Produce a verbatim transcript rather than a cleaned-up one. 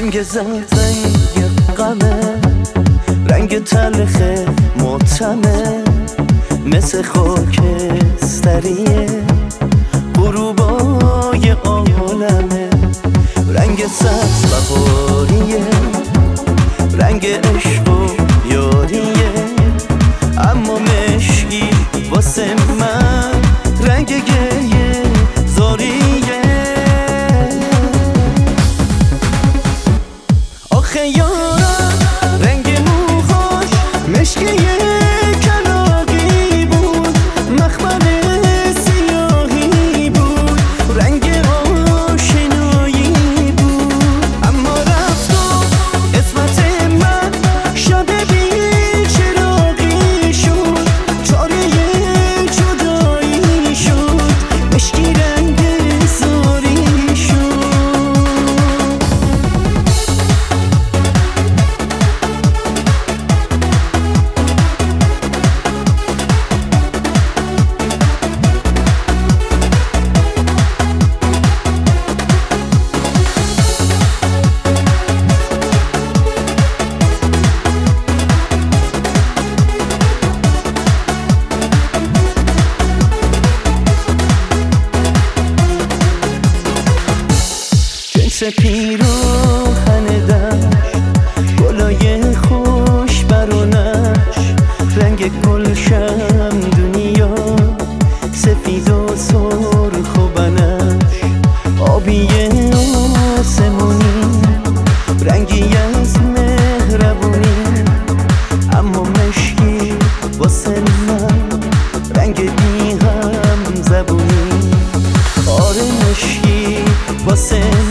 رنگ زرد غمه، رنگ تلخ ماتمه، مثل خاکستریه غروبای عالمه. رنگ سبز بهاریه، رنگ عشق و یاریه، اما مشکی واسه من رنگ گریه زاریه. آخه یارم رنگ موهاش مشکیه کلاغی بود، مخمل سیاهی بود، رنگ آشنایی بود، اما رفت و قسمت من شب بی چراغی شد، چاره جدایی شد، مشکی رنگ زاری شد. جنس پیراهن دشت، گلای خوش برونش، رنگ گلشن دنیا سفید و سرخ و بنفش، آبی آسمونی رنگی از مهربونی، اما مشکی واسه من رنگ بی هم زبونی. آره مشکی واسه